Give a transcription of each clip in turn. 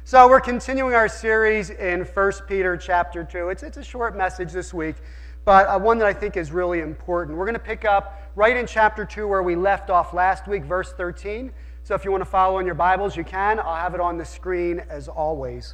So we're continuing our series in 1 Peter chapter 2. It's a short message this week, but one that I think is really important. We're going to pick up right in chapter 2 where we left off last week, verse 13. So if you want to follow in your Bibles, you can. I'll have it on the screen as always.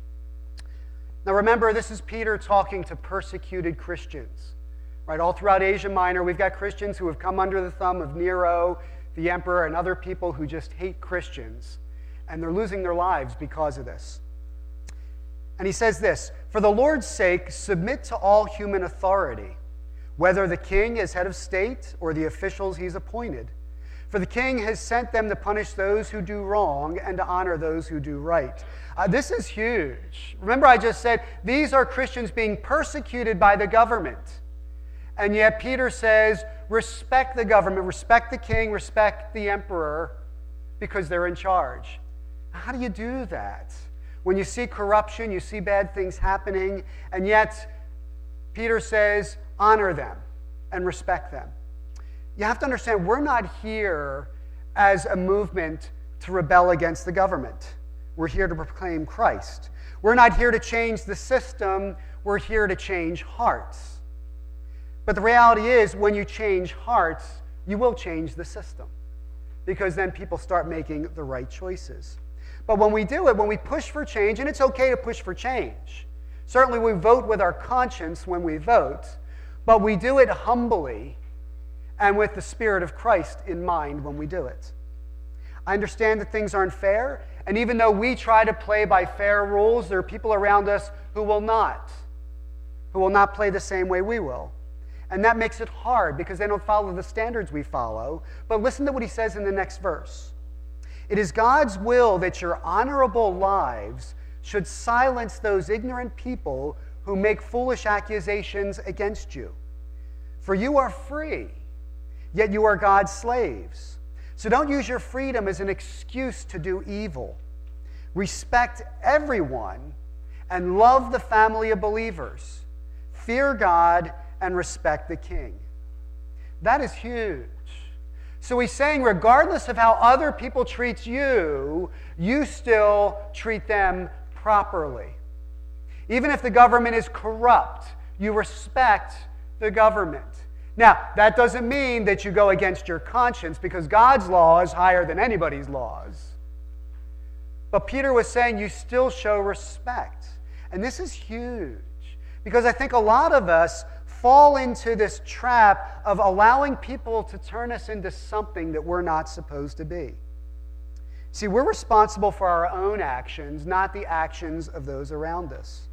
Now remember, this is Peter talking to persecuted Christians. Right, all throughout Asia Minor, we've got Christians who have come under the thumb of Nero, the emperor, and other people who just hate Christians. And they're losing their lives because of this. And he says this, "For the Lord's sake, submit to all human authority, whether the king is head of state or the officials he's appointed. For the king has sent them to punish those who do wrong and to honor those who do right." This is huge. Remember, I just said these are Christians being persecuted by the government. And yet Peter says, respect the government, respect the king, respect the emperor, because they're in charge. How do you do that? When you see corruption, you see bad things happening, and yet Peter says, honor them and respect them. You have to understand, we're not here as a movement to rebel against the government. We're here to proclaim Christ. We're not here to change the system. We're here to change hearts. But the reality is, when you change hearts, you will change the system, because then people start making the right choices. But when we do it, when we push for change, and it's okay to push for change. Certainly we vote with our conscience when we vote, but we do it humbly and with the Spirit of Christ in mind when we do it. I understand that things aren't fair, and even though we try to play by fair rules, there are people around us who will not play the same way we will. And that makes it hard because they don't follow the standards we follow. But listen to what he says in the next verse. "It is God's will that your honorable lives should silence those ignorant people who make foolish accusations against you. For you are free, yet you are God's slaves. So don't use your freedom as an excuse to do evil. Respect everyone and love the family of believers. Fear God and respect the king." That is huge. So he's saying, regardless of how other people treat you, you still treat them properly. Even if the government is corrupt, you respect the government. Now, that doesn't mean that you go against your conscience, because God's law is higher than anybody's laws. But Peter was saying you still show respect. And this is huge, because I think a lot of us fall into this trap of allowing people to turn us into something that we're not supposed to be. See, we're responsible for our own actions, not the actions of those around us.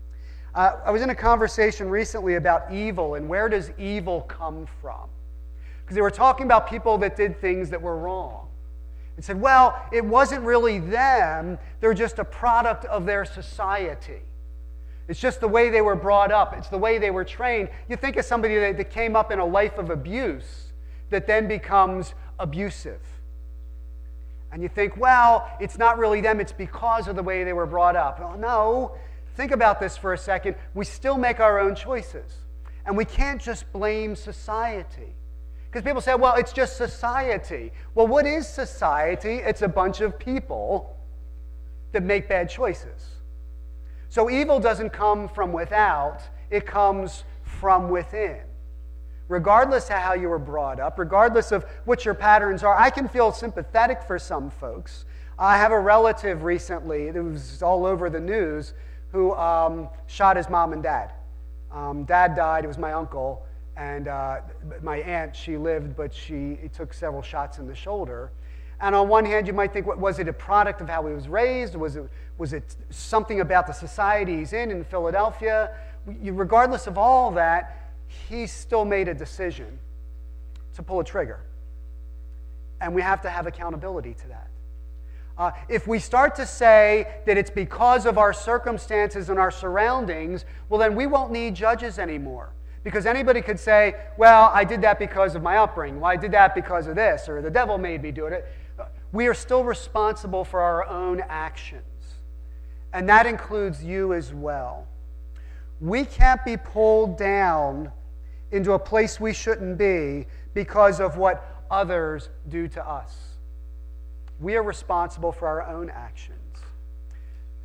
I was in a conversation recently about evil and where does evil come from? Because they were talking about people that did things that were wrong. And said, well, it wasn't really them, they're just a product of their society. It's just the way they were brought up. It's the way they were trained. You think of somebody that came up in a life of abuse that then becomes abusive. And you think, well, it's not really them. It's because of the way they were brought up. Oh, no. Think about this for a second. We still make our own choices. And we can't just blame society. Because people say, well, it's just society. Well, what is society? It's a bunch of people that make bad choices. So evil doesn't come from without, it comes from within. Regardless of how you were brought up, regardless of what your patterns are, I can feel sympathetic for some folks. I have a relative recently, it was all over the news, who shot his mom and dad. Dad died, it was my uncle, and my aunt, she lived, but she took several shots in the shoulder. And on one hand, you might think, was it a product of how he was raised? Was it something about the society he's in Philadelphia? Regardless of all that, he still made a decision to pull a trigger. And we have to have accountability to that. If we start to say that it's because of our circumstances and our surroundings, well, then we won't need judges anymore. Because anybody could say, well, I did that because of my upbringing. Well, I did that because of this, or the devil made me do it. We are still responsible for our own actions. And that includes you as well. We can't be pulled down into a place we shouldn't be because of what others do to us. We are responsible for our own actions.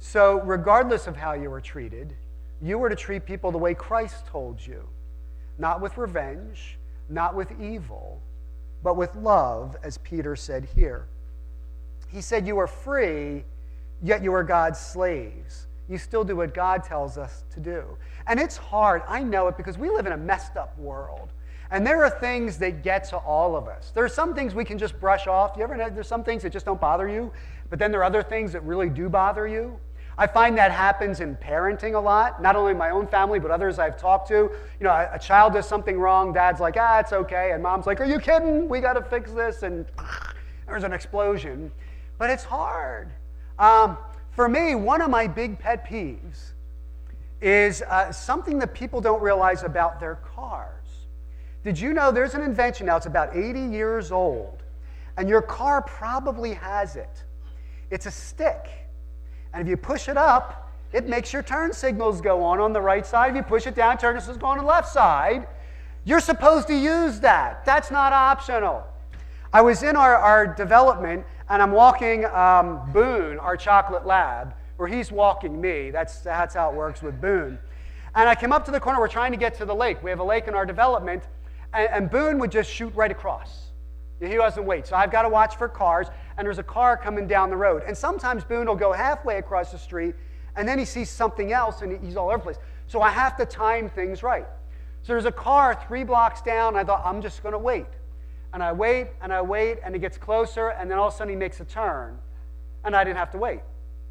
So regardless of how you were treated, you were to treat people the way Christ told you, not with revenge, not with evil, but with love, as Peter said here. He said you are free, yet you are God's slaves. You still do what God tells us to do. And it's hard. I know it because we live in a messed up world. And there are things that get to all of us. There are some things we can just brush off. You ever know there's some things that just don't bother you, but then there are other things that really do bother you? I find that happens in parenting a lot, not only in my own family, but others I've talked to. You know, a child does something wrong, dad's like, it's okay, and mom's like, are you kidding? We got to fix this, and there's an explosion. But it's hard. For me, one of my big pet peeves is something that people don't realize about their cars. Did you know there's an invention now, it's about 80 years old, and your car probably has it. It's a stick. And if you push it up, it makes your turn signals go on the right side. If you push it down, turn signals go on the left side. You're supposed to use that. That's not optional. I was in our development, and I'm walking Boone, our chocolate lab, or he's walking me. That's how it works with Boone. And I came up to the corner. We're trying to get to the lake. We have a lake in our development, and Boone would just shoot right across. He doesn't wait. So I've got to watch for cars, and there's a car coming down the road. And sometimes Boone will go halfway across the street, and then he sees something else, and he's all over the place. So I have to time things right. So there's a car 3 blocks down, and I thought, I'm just going to wait. And I wait, and I wait, and it gets closer, and then all of a sudden he makes a turn, and I didn't have to wait.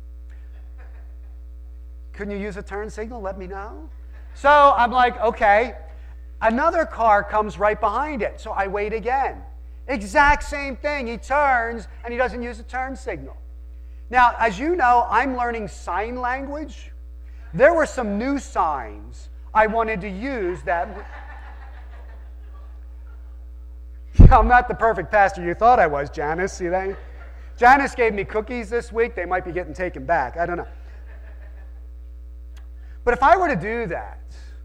Couldn't you use a turn signal? Let me know. So I'm like, okay. Another car comes right behind it, so I wait again. Exact same thing. He turns, and he doesn't use a turn signal. Now, as you know, I'm learning sign language. There were some new signs I wanted to use that... I'm not the perfect pastor you thought I was, Janice. See that? Janice gave me cookies this week. They might be getting taken back. I don't know. But if I were to do that,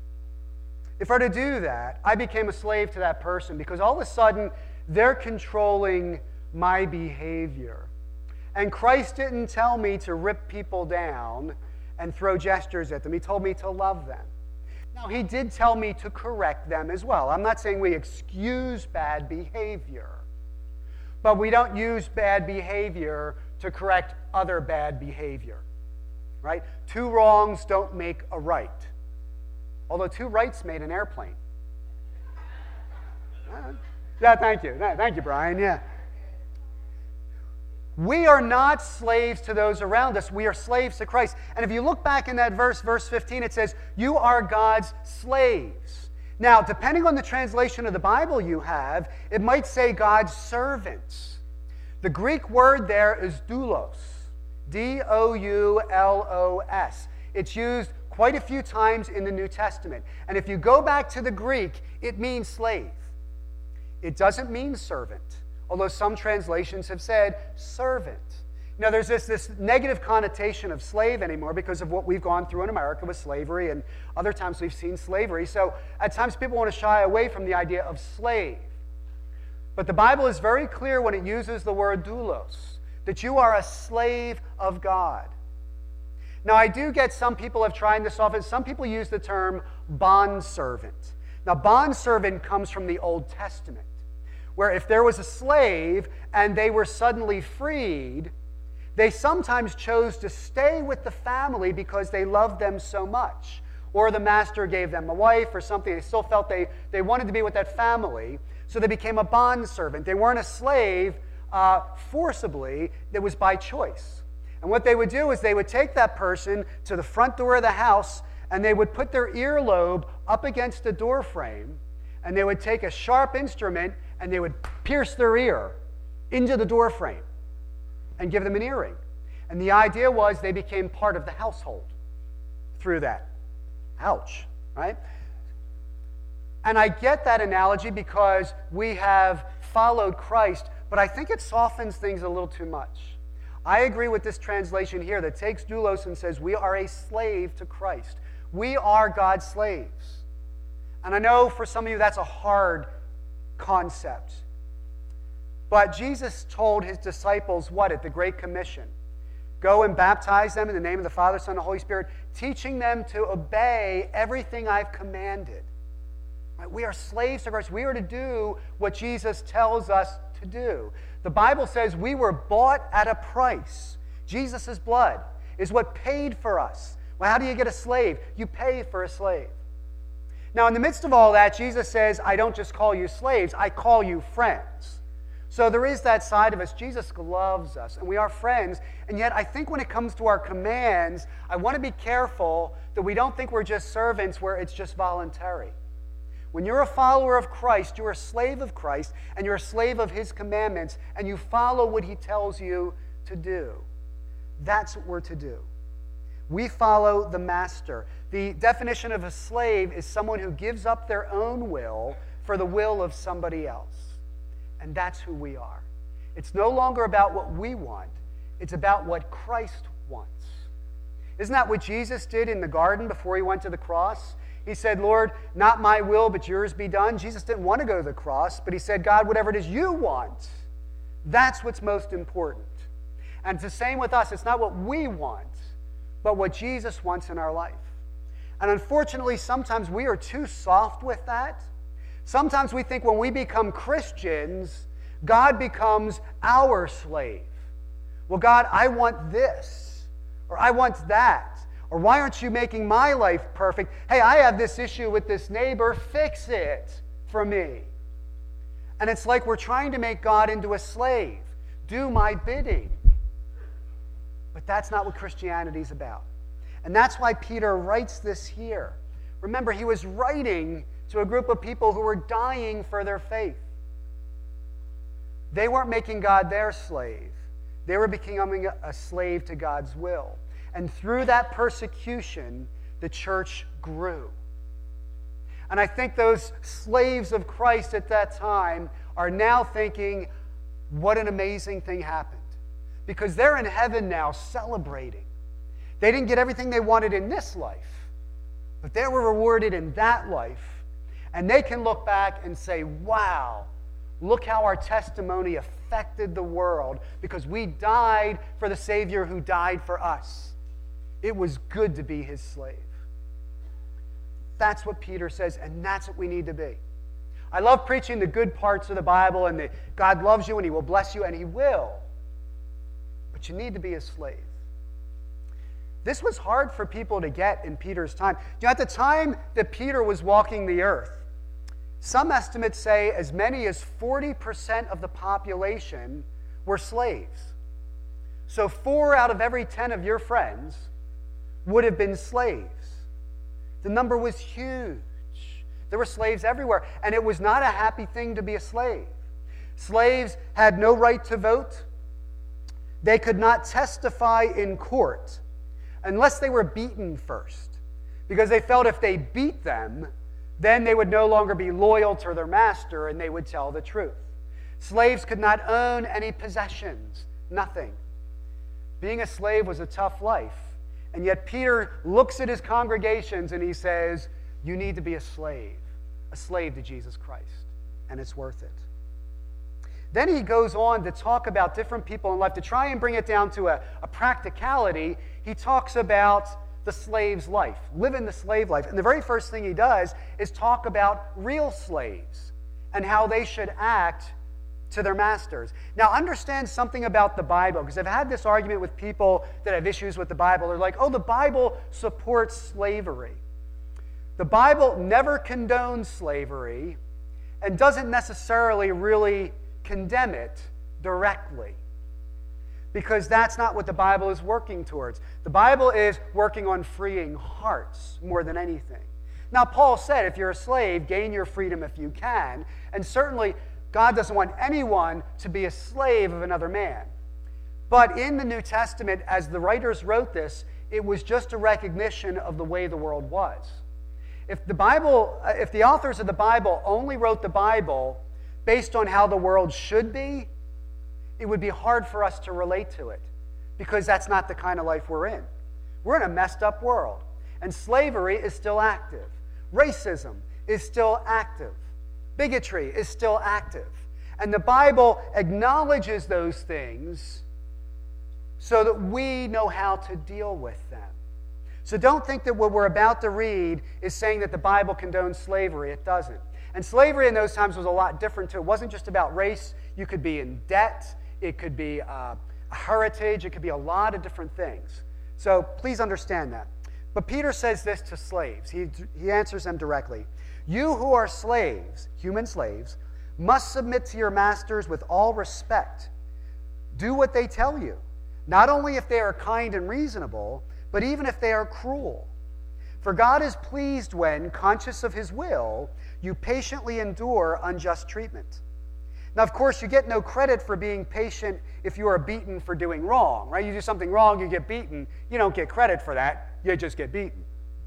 I became a slave to that person because all of a sudden they're controlling my behavior. And Christ didn't tell me to rip people down and throw gestures at them. He told me to love them. Now, he did tell me to correct them as well. I'm not saying we excuse bad behavior, but we don't use bad behavior to correct other bad behavior, right? 2 wrongs don't make a right, although 2 rights made an airplane. Yeah, thank you. Thank you, Brian. Yeah. We are not slaves to those around us. We are slaves to Christ. And if you look back in that verse 15, it says, you are God's slaves. Now, depending on the translation of the Bible you have, it might say God's servants. The Greek word there is doulos, D-O-U-L-O-S. It's used quite a few times in the New Testament. And if you go back to the Greek, it means slave. It doesn't mean servant, although some translations have said servant. You know, there's this negative connotation of slave anymore because of what we've gone through in America with slavery, and other times we've seen slavery. So at times people want to shy away from the idea of slave. But the Bible is very clear when it uses the word doulos, that you are a slave of God. Now, I do get some people have tried this often. Some people use the term bondservant. Now, bondservant comes from the Old Testament, where if there was a slave and they were suddenly freed, they sometimes chose to stay with the family because they loved them so much. Or the master gave them a wife or something. They still felt they wanted to be with that family, so they became a bondservant. They weren't a slave forcibly. It was by choice. And what they would do is they would take that person to the front door of the house, and they would put their earlobe up against the door frame, and they would take a sharp instrument and they would pierce their ear into the door frame and give them an earring. And the idea was they became part of the household through that. Ouch, right? And I get that analogy because we have followed Christ, but I think it softens things a little too much. I agree with this translation here that takes doulos and says we are a slave to Christ. We are God's slaves. And I know for some of you that's a hard concept. But Jesus told his disciples what at the Great Commission? Go and baptize them in the name of the Father, Son, and Holy Spirit, teaching them to obey everything I've commanded. Right? We are slaves to Christ. We are to do what Jesus tells us to do. The Bible says we were bought at a price. Jesus' blood is what paid for us. Well, how do you get a slave? You pay for a slave. Now, in the midst of all that, Jesus says, I don't just call you slaves, I call you friends. So there is that side of us. Jesus loves us, and we are friends. And yet, I think when it comes to our commands, I want to be careful that we don't think we're just servants where it's just voluntary. When you're a follower of Christ, you're a slave of Christ, and you're a slave of His commandments, and you follow what He tells you to do. That's what we're to do. We follow the master. The definition of a slave is someone who gives up their own will for the will of somebody else. And that's who we are. It's no longer about what we want. It's about what Christ wants. Isn't that what Jesus did in the garden before He went to the cross? He said, Lord, not my will, but yours be done. Jesus didn't want to go to the cross, but He said, God, whatever it is you want, that's what's most important. And it's the same with us. It's not what we want, but what Jesus wants in our life. And unfortunately, sometimes we are too soft with that. Sometimes we think when we become Christians, God becomes our slave. Well, God, I want this, or I want that, or why aren't you making my life perfect? Hey, I have this issue with this neighbor, fix it for me. And it's like we're trying to make God into a slave. Do my bidding. But that's not what Christianity's about. And that's why Peter writes this here. Remember, he was writing to a group of people who were dying for their faith. They weren't making God their slave. They were becoming a slave to God's will. And through that persecution, the church grew. And I think those slaves of Christ at that time are now thinking, what an amazing thing happened. Because they're in heaven now celebrating. They didn't get everything they wanted in this life, but they were rewarded in that life. And they can look back and say, wow, look how our testimony affected the world because we died for the Savior who died for us. It was good to be His slave. That's what Peter says, and that's what we need to be. I love preaching the good parts of the Bible and that God loves you and He will bless you, and He will. But you need to be a slave. This was hard for people to get in Peter's time. You know, at the time that Peter was walking the earth, some estimates say as many as 40% of the population were slaves. So 4 out of every 10 of your friends would have been slaves. The number was huge. There were slaves everywhere, and it was not a happy thing to be a slave. Slaves had no right to vote. They could not testify in court unless they were beaten first, because they felt if they beat them, then they would no longer be loyal to their master and they would tell the truth. Slaves could not own any possessions, nothing. Being a slave was a tough life. And yet Peter looks at his congregations and he says, you need to be a slave to Jesus Christ, and it's worth it. Then he goes on to talk about different people in life. To try and bring it down to a practicality, he talks about the slave's life, living the slave life. And the very first thing he does is talk about real slaves and how they should act to their masters. Now, understand something about the Bible, because I've had this argument with people that have issues with the Bible. They're like, oh, the Bible supports slavery. The Bible never condones slavery and doesn't necessarily really condemn it directly, because that's not what the Bible is working towards. The Bible is working on freeing hearts more than anything. Now, Paul said, if you're a slave, gain your freedom if you can. And certainly, God doesn't want anyone to be a slave of another man. But in the New Testament, as the writers wrote this, it was just a recognition of the way the world was. If the authors of the Bible only wrote the Bible based on how the world should be, it would be hard for us to relate to it, because that's not the kind of life we're in. We're in a messed up world, and slavery is still active. Racism is still active. Bigotry is still active. And the Bible acknowledges those things so that we know how to deal with them. So don't think that what we're about to read is saying that the Bible condones slavery. It doesn't. And slavery in those times was a lot different too. It wasn't just about race. You could be in debt. It could be a heritage. It could be a lot of different things. So please understand that. But Peter says this to slaves. He answers them directly. You who are slaves, human slaves, must submit to your masters with all respect. Do what they tell you, not only if they are kind and reasonable, but even if they are cruel. For God is pleased when, conscious of his will, you patiently endure unjust treatment. Now, of course, you get no credit for being patient if you are beaten for doing wrong, right? You do something wrong, you get beaten. You don't get credit for that. You just get beaten.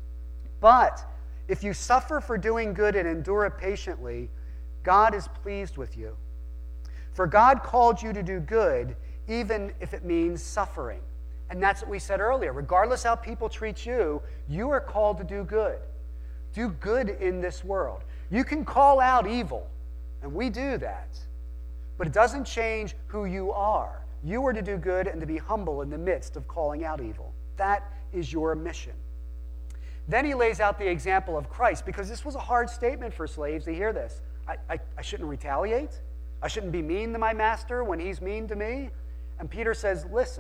But if you suffer for doing good and endure it patiently, God is pleased with you. For God called you to do good, even if it means suffering. And that's what we said earlier. Regardless how people treat you, you are called to do good. Do good in this world. You can call out evil, and we do that. But it doesn't change who you are. You are to do good and to be humble in the midst of calling out evil. That is your mission. Then he lays out the example of Christ, because this was a hard statement for slaves to hear this. I shouldn't retaliate. I shouldn't be mean to my master when he's mean to me. And Peter says, listen,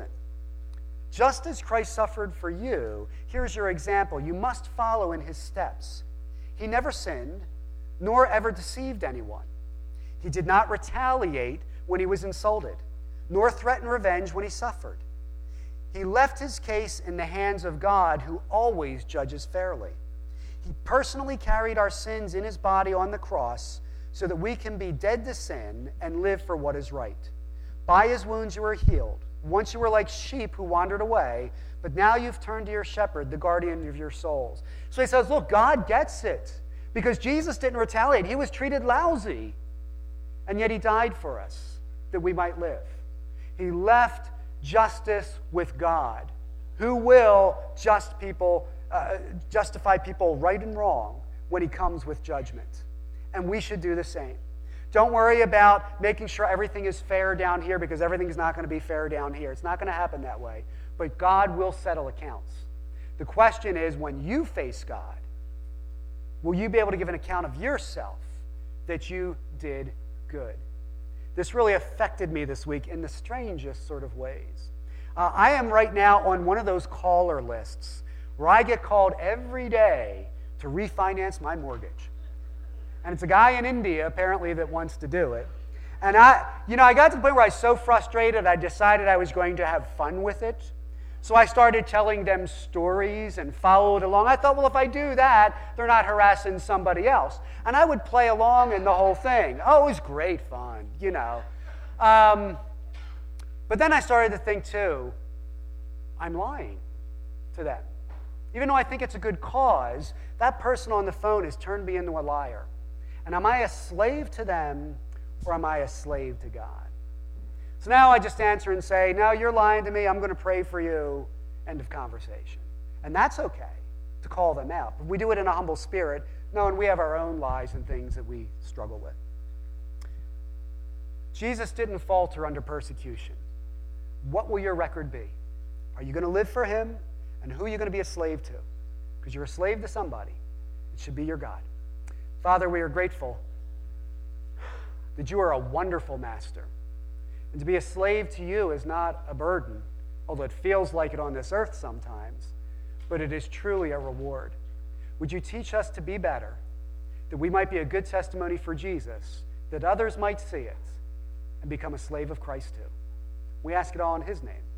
just as Christ suffered for you, here's your example. You must follow in his steps. He never sinned, nor ever deceived anyone. He did not retaliate when he was insulted, nor threaten revenge when he suffered. He left his case in the hands of God, who always judges fairly. He personally carried our sins in his body on the cross so that we can be dead to sin and live for what is right. By his wounds you were healed. Once you were like sheep who wandered away, but now you've turned to your shepherd, the guardian of your souls. So he says, look, God gets it, because Jesus didn't retaliate. He was treated lousy, and yet he died for us that we might live. He left justice with God, who will justify people right and wrong when he comes with judgment. And we should do the same. Don't worry about making sure everything is fair down here, because everything is not going to be fair down here. It's not going to happen that way. But God will settle accounts. The question is, when you face God, will you be able to give an account of yourself that you did good? This really affected me this week in the strangest sort of ways. I am right now on one of those caller lists where I get called every day to refinance my mortgage. And it's a guy in India, apparently, that wants to do it. And I got to the point where I was so frustrated, I decided I was going to have fun with it. So I started telling them stories and followed along. I thought, well, if I do that, they're not harassing somebody else. And I would play along in the whole thing. Oh, it was great fun, But then I started to think, too, I'm lying to them. Even though I think it's a good cause, that person on the phone has turned me into a liar. And am I a slave to them, or am I a slave to God? So now I just answer and say, no, you're lying to me. I'm going to pray for you. End of conversation. And that's okay to call them out. But we do it in a humble spirit, knowing we have our own lies and things that we struggle with. Jesus didn't falter under persecution. What will your record be? Are you going to live for him? And who are you going to be a slave to? Because you're a slave to somebody. It should be your God. Father, we are grateful that you are a wonderful master. And to be a slave to you is not a burden, although it feels like it on this earth sometimes, but it is truly a reward. Would you teach us to be better, that we might be a good testimony for Jesus, that others might see it and become a slave of Christ too? We ask it all in his name.